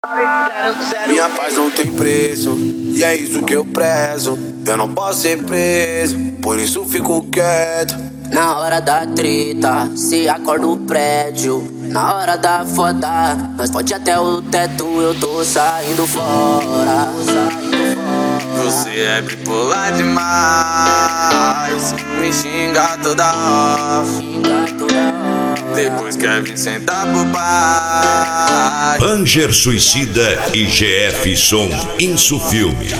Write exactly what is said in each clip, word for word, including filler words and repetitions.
Minha paz não tem preço, e é isso que eu prezo. Eu não posso ser preso, por isso fico quieto. Na hora da treta, se acorda o prédio. Na hora da foda, nós pode até o teto. Eu tô saindo fora. Você é bipolar demais, me xinga toda hora. Depois quer vir sentar pro pai. Anger Suicida e G F Som Insu Filmes.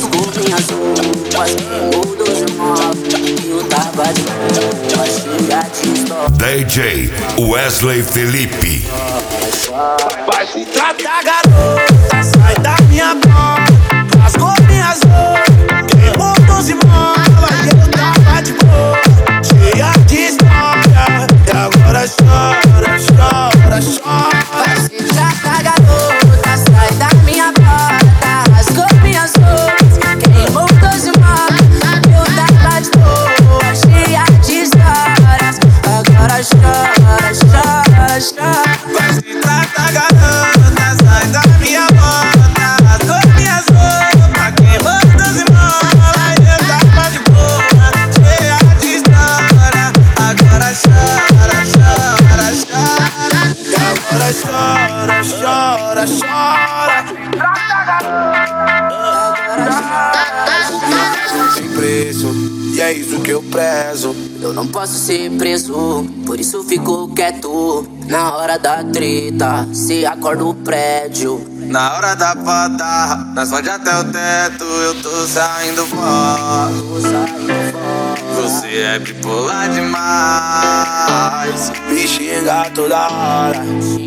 D J Wesley Felipe. Vai se tratar, garota, sai da minha porta. Rasgou minhas roupas, queimou doze molas. E eu tava de boa, cheia de história. E agora chora, chora, chora. Vai se tratar, garota, sai da minha porta. Rasgou minhas roupas, queimou doze molas. Eu tava de boa, cheia de histórias. Agora chora, chora, chora. Vai se tratar, garota, sai da minha porta. Rasgou minhas roupas, queimou doze molas. Eu tava de boa, cheia de história. Agora chora, chora, chora. E agora chora, chora, chora. Não tem preço, e é isso que eu prezo. Eu não posso ser preso, por isso fico quieto. Na hora da treta, se acorda o prédio. Na hora da foda, nós pode até o teto. Eu tô saindo fora. Você é bipolar demais, me xinga toda hora.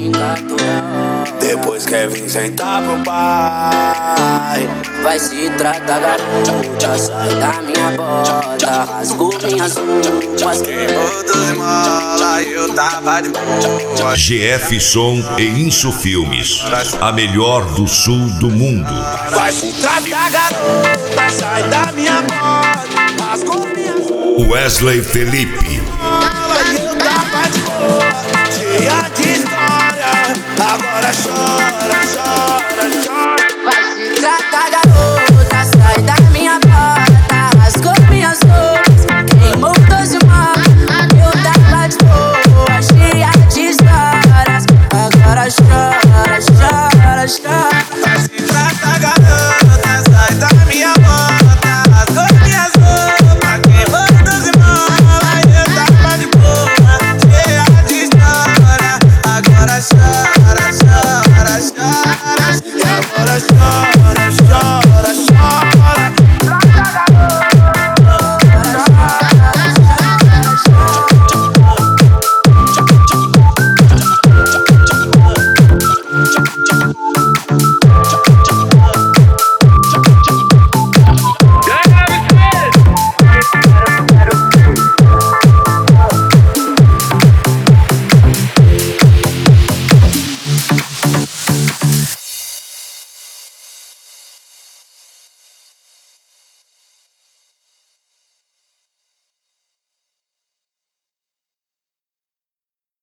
Depois quer vir sentar pro pai. Vai se tratar, garota, sai da minha bota. Rasgou minhas roupas, Queimou doze molas e eu tava de boa. G F Som e Insu Filmes. A melhor do sul do mundo. Vai se tratar, garota, sai da minha bota. Rasgou minhas Wesley Felipe. molas e eu tava de boa, cheia de história. Agora chora, chora, chora. vai se tratar, garota, sai da minha porta. Rasgou minhas roupas, queimou doze molas. Eu tava de boa, cheia de histórias. Agora chora, chora, chora. Vai se tratar, garota, sai da minha bota. Rasgou minhas roupas, queimou doze molas. Eu tava de boa, cheia de história. Agora chora, chora, chora. E agora chora.